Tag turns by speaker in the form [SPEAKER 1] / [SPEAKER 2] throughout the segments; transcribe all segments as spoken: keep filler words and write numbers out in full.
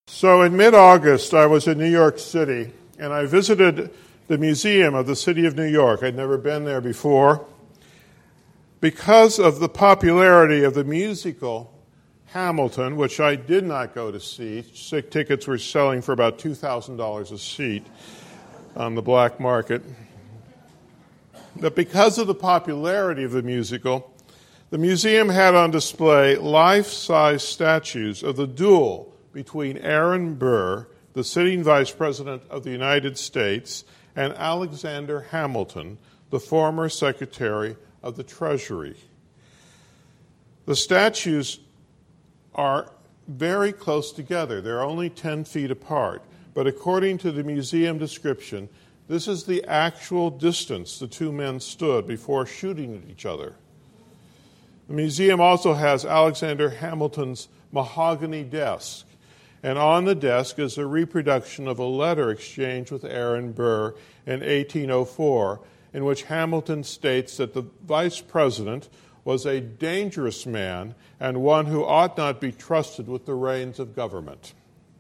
[SPEAKER 1] So in mid-August, I was in New York City, and I visited the Museum of the City of New York. I'd never been there before. Because of the popularity of the musical Hamilton, which I did not go to see, tickets were selling for about two thousand dollars a seat on the black market. But because of the popularity of the musical, the museum had on display life-size statues of the duel between Aaron Burr, the sitting Vice President of the United States, and Alexander Hamilton, the former Secretary of the Treasury. The statues are very close together. They're only ten feet apart. But according to the museum description, this is the actual distance the two men stood before shooting at each other. The museum also has Alexander Hamilton's mahogany desk, and on the desk is a reproduction of a letter exchanged with Aaron Burr in eighteen oh four, in which Hamilton states that the vice president was a dangerous man and one who ought not be trusted with the reins of government.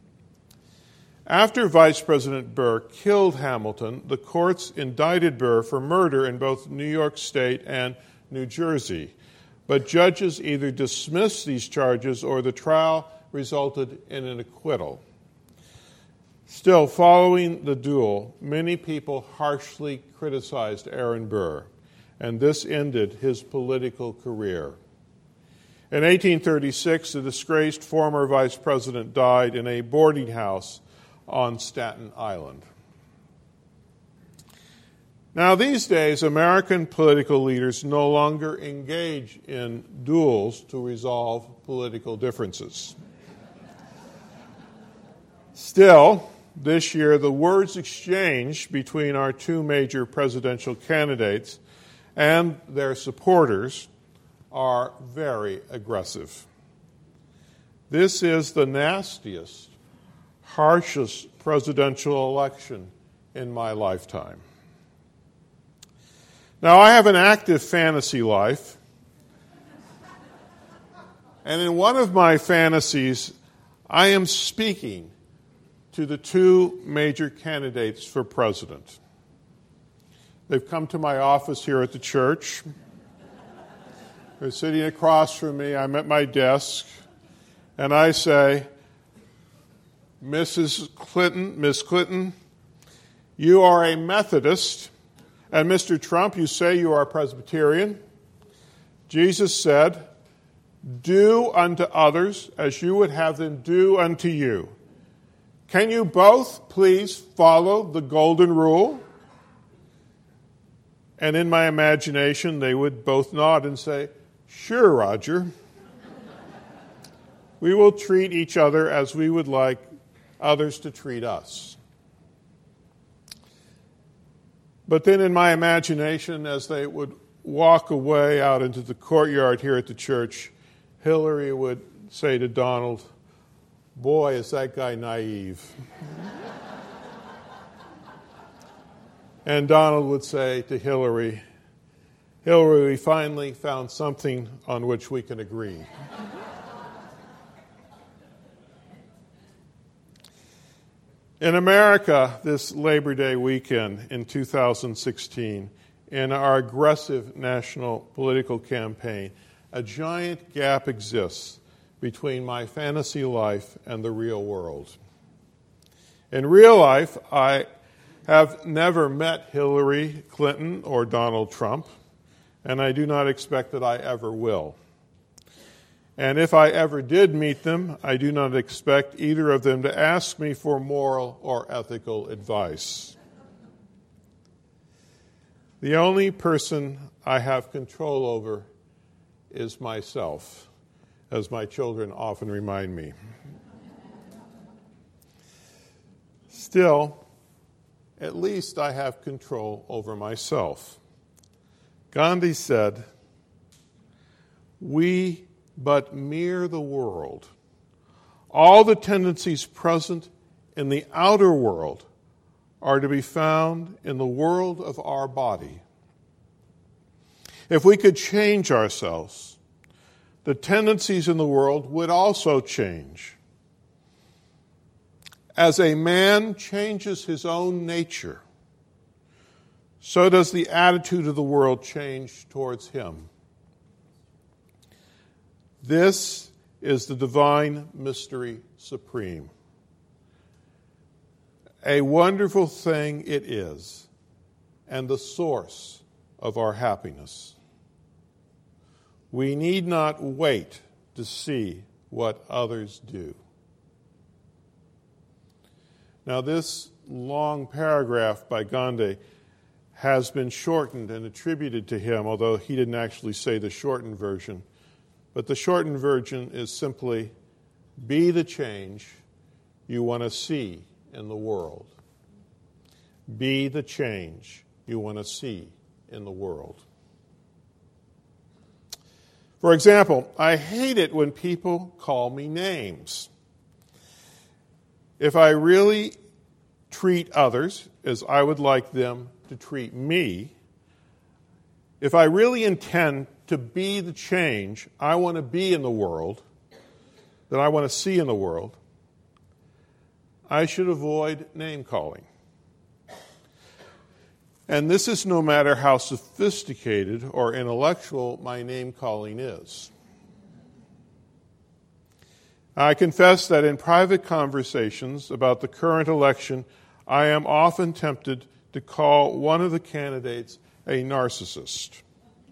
[SPEAKER 1] After Vice President Burr killed Hamilton, the courts indicted Burr for murder in both New York State and New Jersey, but judges either dismissed these charges or the trial resulted in an acquittal. Still, following the duel, many people harshly criticized Aaron Burr, and this ended his political career. In eighteen thirty-six, the disgraced former vice president died in a boarding house on Staten Island. Now, these days, American political leaders no longer engage in duels to resolve political differences. Still, this year, the words exchanged between our two major presidential candidates and their supporters are very aggressive. This is the nastiest, harshest presidential election in my lifetime. Now, I have an active fantasy life, and in one of my fantasies, I am speaking to the two major candidates for president. They've come to my office here at the church. They're sitting across from me. I'm at my desk, and I say, Missus Clinton, Miss Clinton, you are a Methodist, and Mister Trump, you say you are a Presbyterian. Jesus said, do unto others as you would have them do unto you. Can you both please follow the golden rule? And in my imagination, they would both nod and say, sure, Roger. We will treat each other as we would like others to treat us. But then in my imagination, as they would walk away out into the courtyard here at the church, Hillary would say to Donald, boy, is that guy naive. And Donald would say to Hillary, Hillary, we finally found something on which we can agree. In America, this Labor Day weekend in two thousand sixteen, in our aggressive national political campaign, a giant gap exists between my fantasy life and the real world. In real life, I have never met Hillary Clinton or Donald Trump, and I do not expect that I ever will. And if I ever did meet them, I do not expect either of them to ask me for moral or ethical advice. The only person I have control over is myself, as my children often remind me. Still, at least I have control over myself. Gandhi said, we but mirror the world. All the tendencies present in the outer world are to be found in the world of our body. If we could change ourselves, the tendencies in the world would also change. As a man changes his own nature, so does the attitude of the world change towards him. This is the divine mystery supreme. A wonderful thing it is, and the source of our happiness. We need not wait to see what others do. Now, this long paragraph by Gandhi has been shortened and attributed to him, although he didn't actually say the shortened version. But the shortened version is simply, be the change you want to see in the world. Be the change you want to see in the world. For example, I hate it when people call me names. If I really treat others as I would like them to treat me, if I really intend to be the change I want to be in the world, that I want to see in the world, I should avoid name-calling. And this is no matter how sophisticated or intellectual my name-calling is. I confess that in private conversations about the current election, I am often tempted to call one of the candidates a narcissist.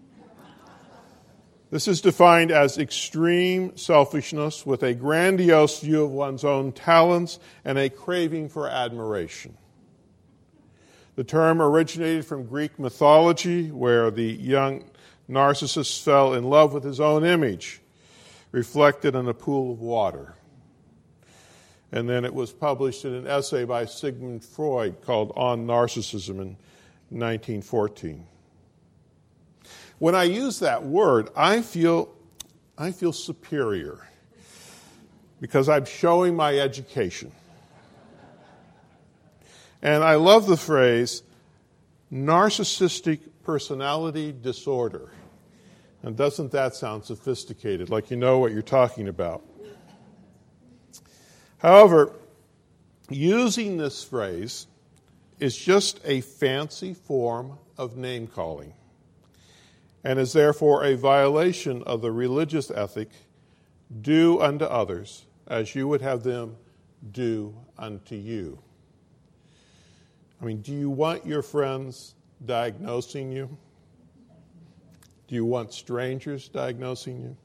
[SPEAKER 1] This is defined as extreme selfishness with a grandiose view of one's own talents and a craving for admiration. The term originated from Greek mythology, where the young Narcissus fell in love with his own image, reflected in a pool of water. And then it was published in an essay by Sigmund Freud called On Narcissism in nineteen fourteen. When I use that word, I feel, I feel superior because I'm showing my education. And I love the phrase, narcissistic personality disorder. And doesn't that sound sophisticated, like you know what you're talking about? However, using this phrase is just a fancy form of name-calling and is therefore a violation of the religious ethic, do unto others as you would have them do unto you. I mean, do you want your friends diagnosing you? Do you want strangers diagnosing you?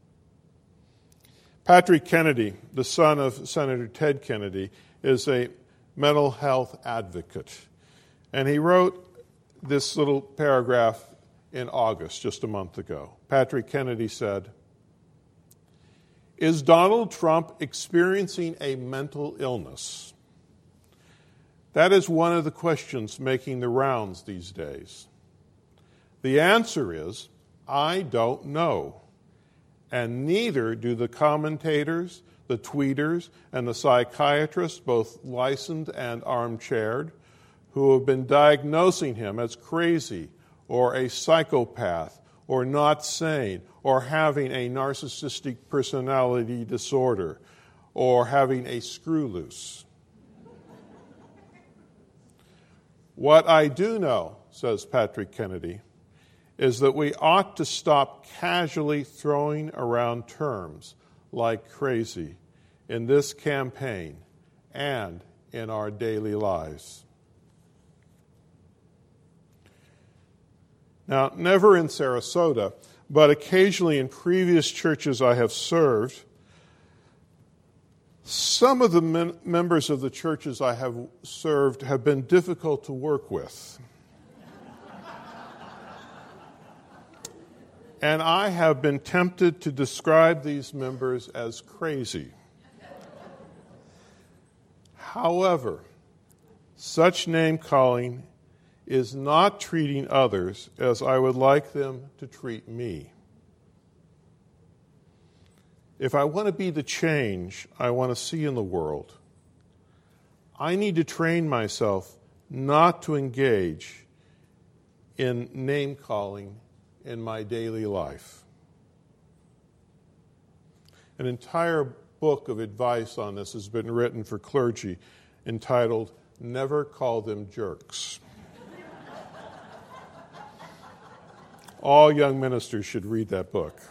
[SPEAKER 1] Patrick Kennedy, the son of Senator Ted Kennedy, is a mental health advocate. And he wrote this little paragraph in August, just a month ago. Patrick Kennedy said, "Is Donald Trump experiencing a mental illness? That is one of the questions making the rounds these days. The answer is, I don't know. And neither do the commentators, the tweeters, and the psychiatrists, both licensed and armchaired, who have been diagnosing him as crazy or a psychopath or not sane or having a narcissistic personality disorder or having a screw loose. What I do know," says Patrick Kennedy, "is that we ought to stop casually throwing around terms like crazy in this campaign and in our daily lives." Now, never in Sarasota, but occasionally in previous churches I have served, some of the men- members of the churches I have served have been difficult to work with. And I have been tempted to describe these members as crazy. However, such name-calling is not treating others as I would like them to treat me. If I want to be the change I want to see in the world, I need to train myself not to engage in name-calling in my daily life. An entire book of advice on this has been written for clergy entitled, Never Call Them Jerks. All young ministers should read that book.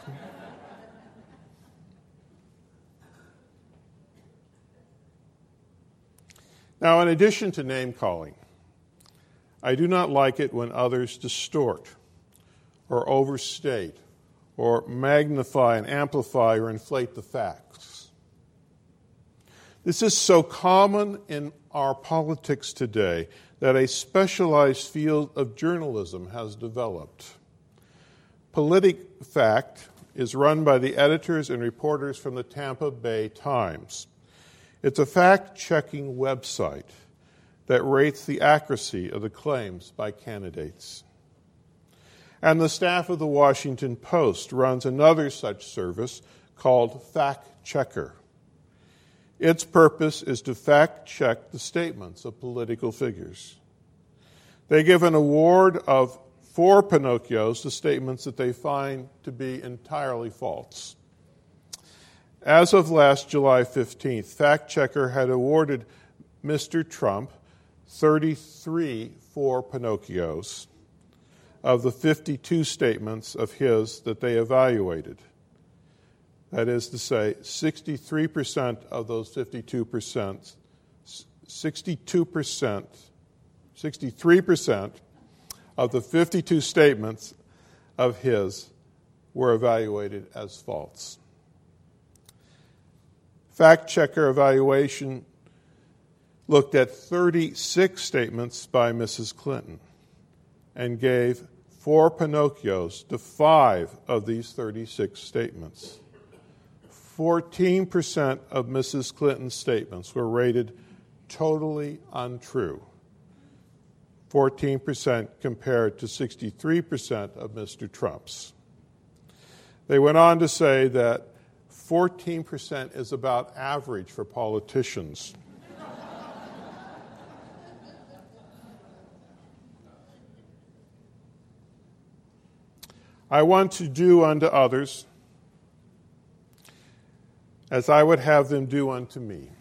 [SPEAKER 1] Now, in addition to name-calling, I do not like it when others distort or overstate or magnify and amplify or inflate the facts. This is so common in our politics today that a specialized field of journalism has developed. PolitiFact is run by the editors and reporters from the Tampa Bay Times. It's a fact-checking website that rates the accuracy of the claims by candidates. And the staff of the Washington Post runs another such service called Fact Checker. Its purpose is to fact-check the statements of political figures. They give an award of four Pinocchios to statements that they find to be entirely false. As of last July fifteenth, Fact Checker had awarded Mister Trump thirty-three four Pinocchios of the fifty-two statements of his that they evaluated. That is to say, sixty-three percent of those fifty-two percent, sixty-two percent, sixty-three percent of the fifty-two statements of his were evaluated as false. Fact Checker evaluation looked at thirty-six statements by Missus Clinton and gave four Pinocchios to five of these thirty-six statements. fourteen percent of Missus Clinton's statements were rated totally untrue. fourteen percent compared to sixty-three percent of Mister Trump's. They went on to say that fourteen percent is about average for politicians. I want to do unto others as I would have them do unto me.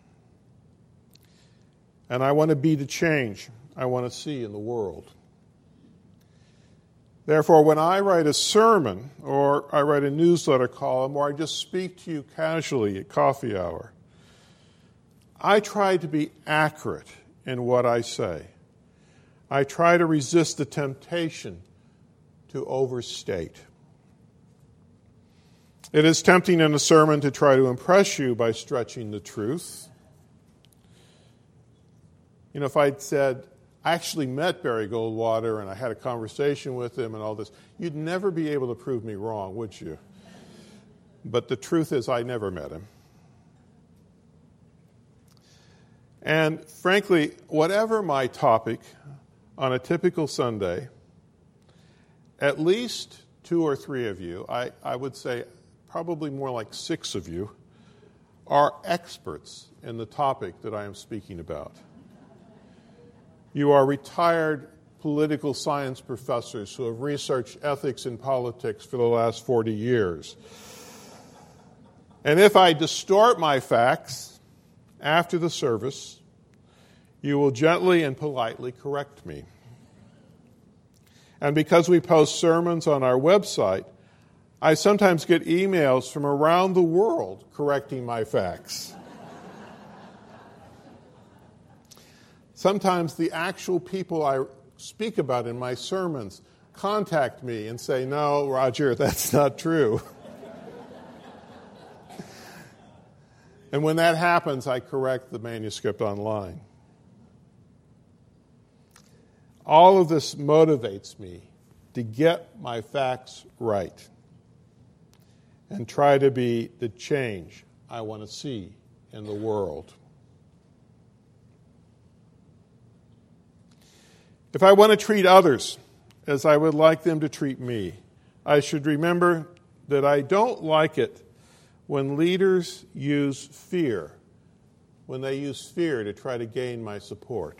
[SPEAKER 1] And I want to be the change I want to see in the world. Therefore, when I write a sermon or I write a newsletter column or I just speak to you casually at coffee hour, I try to be accurate in what I say. I try to resist the temptation to overstate. It is tempting in a sermon to try to impress you by stretching the truth. You know, if I'd said, I actually met Barry Goldwater and I had a conversation with him and all this, you'd never be able to prove me wrong, would you? But the truth is I never met him. And frankly, whatever my topic on a typical Sunday, at least two or three of you, I, I would say probably more like six of you, are experts in the topic that I am speaking about. You are retired political science professors who have researched ethics in politics for the last forty years. And if I distort my facts after the service, you will gently and politely correct me. And because we post sermons on our website, I sometimes get emails from around the world correcting my facts. Sometimes the actual people I speak about in my sermons contact me and say, no, Roger, that's not true. And when that happens, I correct the manuscript online. All of this motivates me to get my facts right and try to be the change I want to see in the world. If I want to treat others as I would like them to treat me, I should remember that I don't like it when leaders use fear, when they use fear to try to gain my support.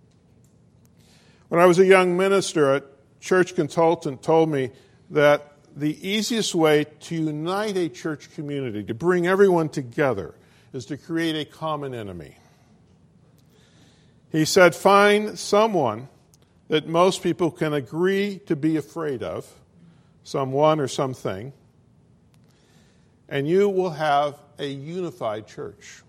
[SPEAKER 1] When I was a young minister, a church consultant told me that the easiest way to unite a church community, to bring everyone together, is to create a common enemy. He said, find someone that most people can agree to be afraid of, someone or something, and you will have a unified church.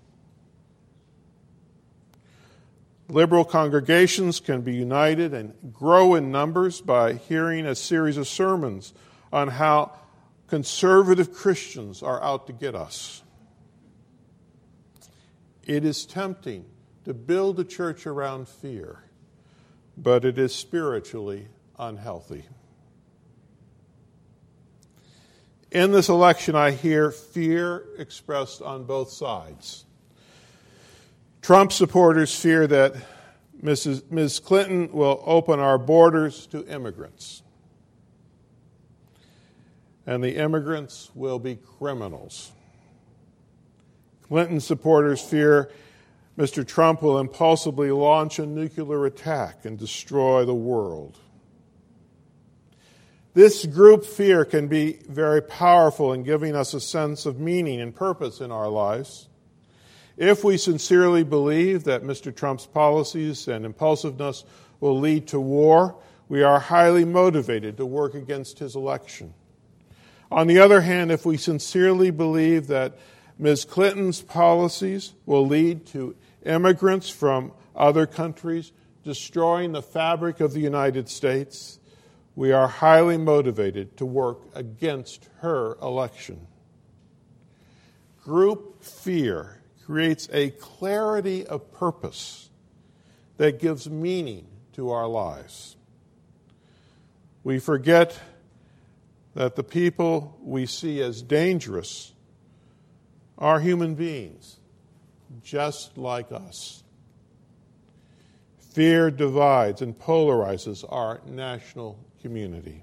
[SPEAKER 1] Liberal congregations can be united and grow in numbers by hearing a series of sermons on how conservative Christians are out to get us. It is tempting to build a church around fear, but it is spiritually unhealthy. In this election, I hear fear expressed on both sides. Trump supporters fear that Missus Miz Clinton will open our borders to immigrants, and the immigrants will be criminals. Clinton supporters fear Mister Trump will impulsively launch a nuclear attack and destroy the world. This group fear can be very powerful in giving us a sense of meaning and purpose in our lives. If we sincerely believe that Mister Trump's policies and impulsiveness will lead to war, we are highly motivated to work against his election. On the other hand, if we sincerely believe that Miz Clinton's policies will lead to immigrants from other countries destroying the fabric of the United States, we are highly motivated to work against her election. Group fear creates a clarity of purpose that gives meaning to our lives. We forget that the people we see as dangerous are human beings, just like us. Fear divides and polarizes our national community.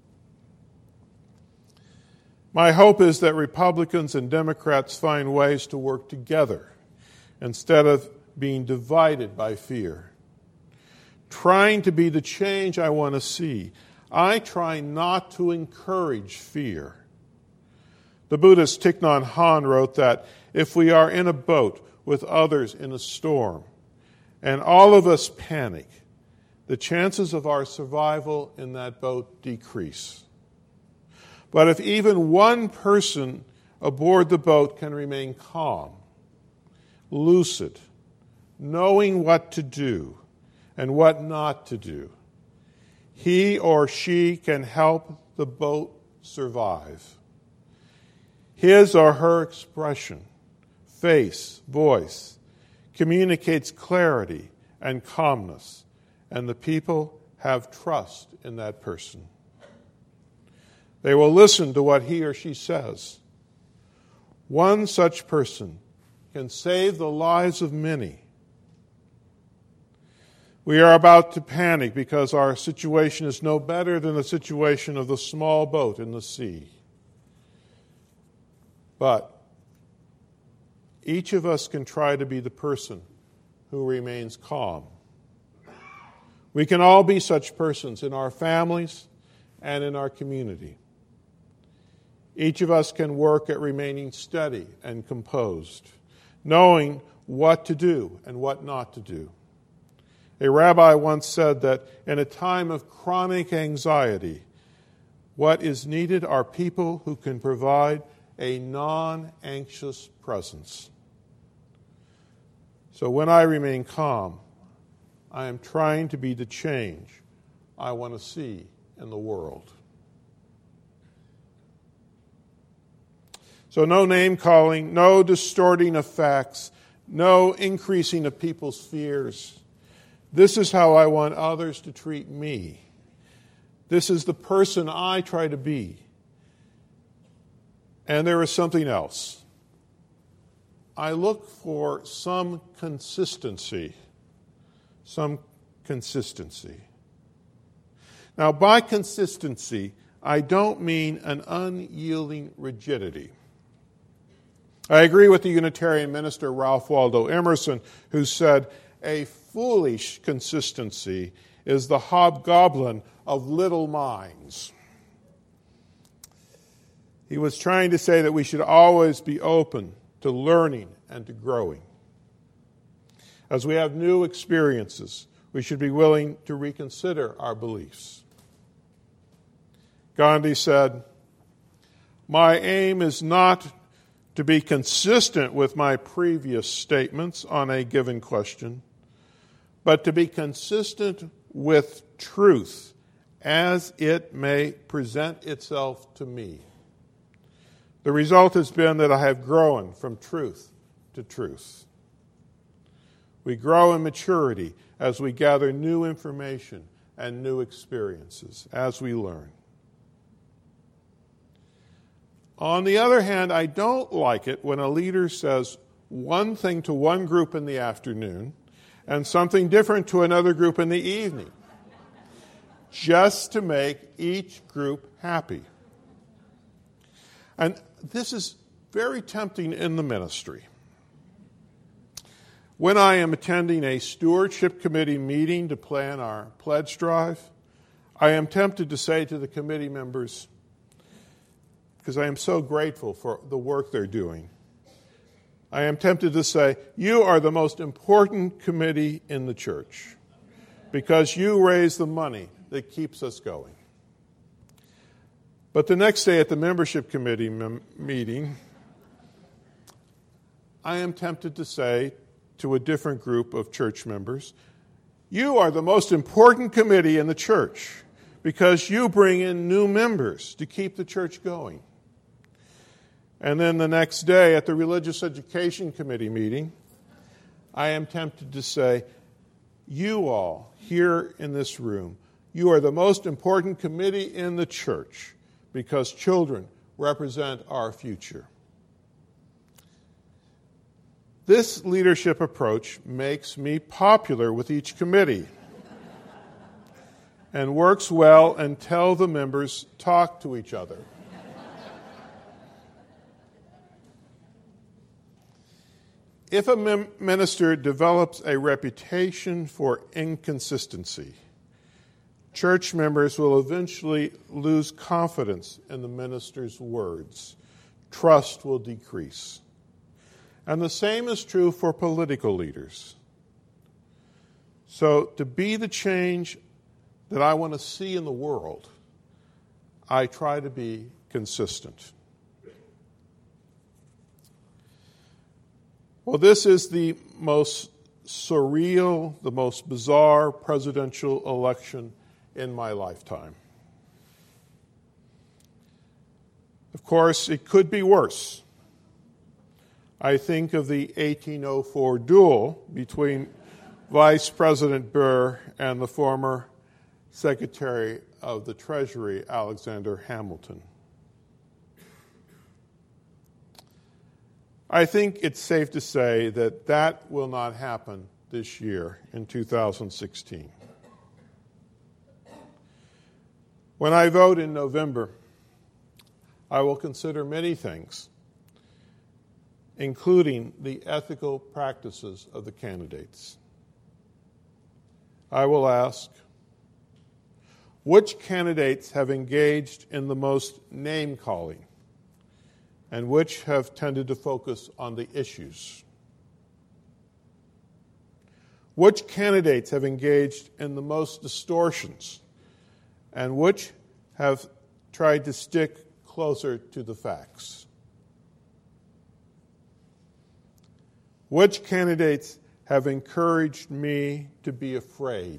[SPEAKER 1] My hope is that Republicans and Democrats find ways to work together instead of being divided by fear. Trying to be the change I want to see, I try not to encourage fear. The Buddhist Thich Nhat Hanh wrote that if we are in a boat with others in a storm and all of us panic, the chances of our survival in that boat decrease. But if even one person aboard the boat can remain calm, lucid, knowing what to do and what not to do, he or she can help the boat survive. His or her expression, face, voice, communicates clarity and calmness, and the people have trust in that person. They will listen to what he or she says. One such person can save the lives of many. We are about to panic because our situation is no better than the situation of the small boat in the sea. But each of us can try to be the person who remains calm. We can all be such persons in our families and in our community. Each of us can work at remaining steady and composed, knowing what to do and what not to do. A rabbi once said that in a time of chronic anxiety, what is needed are people who can provide a non-anxious presence. So when I remain calm, I am trying to be the change I want to see in the world. So no name-calling, no distorting of facts, no increasing of people's fears. This is how I want others to treat me. This is the person I try to be. And there is something else. I look for some consistency. Some consistency. Now, by consistency, I don't mean an unyielding rigidity. I agree with the Unitarian minister Ralph Waldo Emerson, who said, "A foolish consistency is the hobgoblin of little minds." He was trying to say that we should always be open to learning and to growing. As we have new experiences, we should be willing to reconsider our beliefs. Gandhi said, "My aim is not to be consistent with my previous statements on a given question, but to be consistent with truth as it may present itself to me. The result has been that I have grown from truth to truth." We grow in maturity as we gather new information and new experiences, as we learn. On the other hand, I don't like it when a leader says one thing to one group in the afternoon and something different to another group in the evening, just to make each group happy. And this is very tempting in the ministry. When I am attending a stewardship committee meeting to plan our pledge drive, I am tempted to say to the committee members, because I am so grateful for the work they're doing, I am tempted to say, you are the most important committee in the church because you raise the money that keeps us going. But the next day at the membership committee mem- meeting, I am tempted to say to a different group of church members, you are the most important committee in the church because you bring in new members to keep the church going. And then the next day at the religious education committee meeting, I am tempted to say, you all here in this room, you are the most important committee in the church because children represent our future. This leadership approach makes me popular with each committee and works well until the members talk to each other. If a mem- minister develops a reputation for inconsistency, church members will eventually lose confidence in the minister's words. Trust will decrease. And the same is true for political leaders. So to be the change that I want to see in the world, I try to be consistent. Well, this is the most surreal, the most bizarre presidential election in my lifetime. Of course, it could be worse. I think of the eighteen oh four duel between Vice President Burr and the former Secretary of the Treasury, Alexander Hamilton. I think it's safe to say that that will not happen this year in two thousand sixteen. When I vote in November, I will consider many things, including the ethical practices of the candidates. I will ask, which candidates have engaged in the most name-calling and which have tended to focus on the issues? Which candidates have engaged in the most distortions and which have tried to stick closer to the facts? Which candidates have encouraged me to be afraid?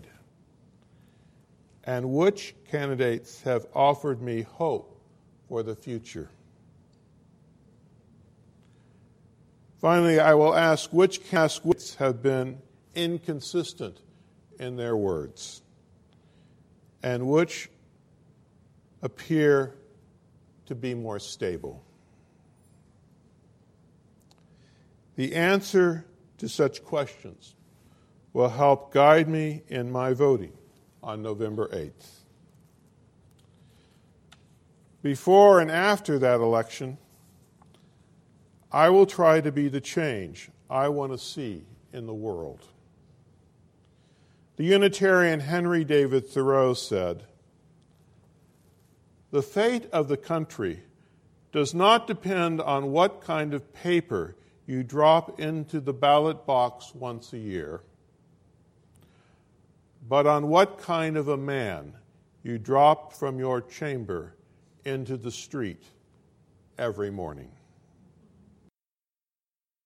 [SPEAKER 1] And which candidates have offered me hope for the future? Finally, I will ask which candidates have been inconsistent in their words and which appear to be more stable. The answer to such questions will help guide me in my voting on November eighth. Before and after that election, I will try to be the change I want to see in the world. The Unitarian Henry David Thoreau said, "The fate of the country does not depend on what kind of paper you drop into the ballot box once a year, but on what kind of a man you drop from your chamber into the street every morning.